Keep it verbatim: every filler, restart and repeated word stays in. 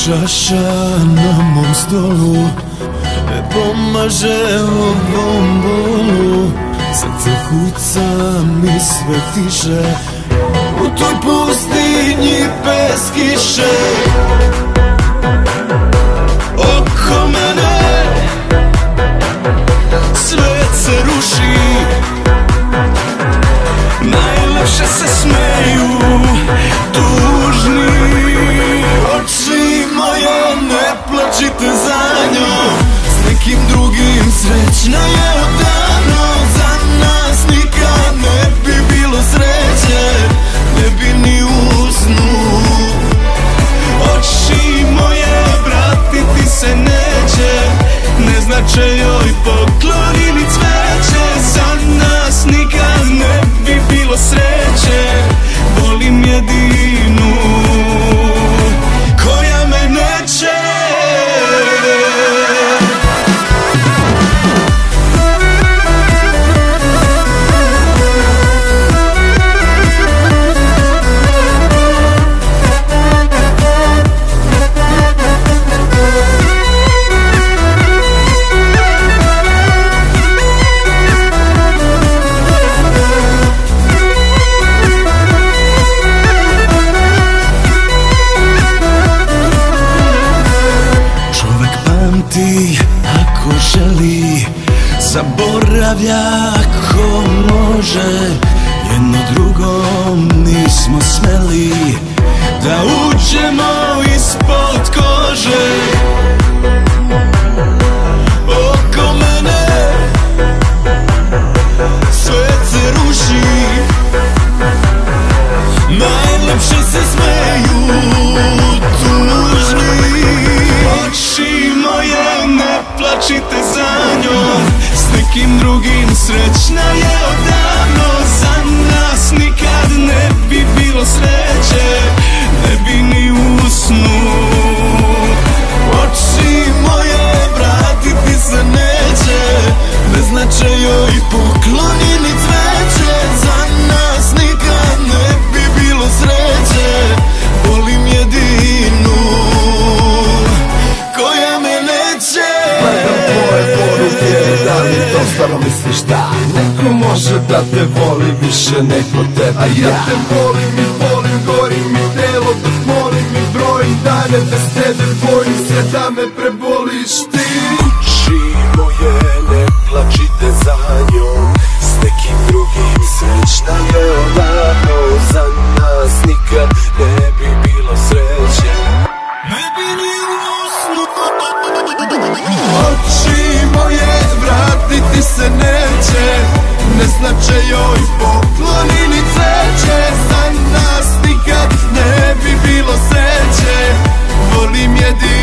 čaša na mom stolu ne pomaže ovom bolu. Srce kuca mi sve tiše u toj pustinji bez kiše. Oko mene svet se ruši, najlepše se smeju tužni. Oči moje, ne plačite za njom, s nekim drugim srećna je odavno. Za nas nikad ne bi bilo sreće, ne bi ni u snu. Oči moje, vratiti se neće, ne znače joj pokloni ni cveće. Za nas nikad ne bi bilo sreće, volim jedinu koja me neće. Ako želi, zaboravlja ako može. Jedno drugom nismo smeli da uđemo ispod kože. Oko mene svet se ruši, najlepše se smeju tužni. Oči moje, ne plačite za njom, s nekim drugim srećna je odavno. Za nas nikad ne bi bilo sreće, ne bi ni u snu. Oči moje, vratiti se neće, ne znače joj pokloni ni cveće. Za nas nikad ne bi bilo sreće, volim jedinu koja me neće. Gledam tvoje poruke, da li dosta misliš da neko može da te voli više nego tebe? A ja te volim i volim, gorim mi telo dok molim i brojim dane bez tebe, bojim se da me preboliš ti. Oči moje, ne plačite za njom, s nekim drugim srećna je odavno. Za nas nikad ne bi bilo sreće, ne bi ni u snu. Oči moje, vratiti se neće, ne znače joj pokloni ni cveće. Za nas nikad ne bi bilo sreće, volim jedino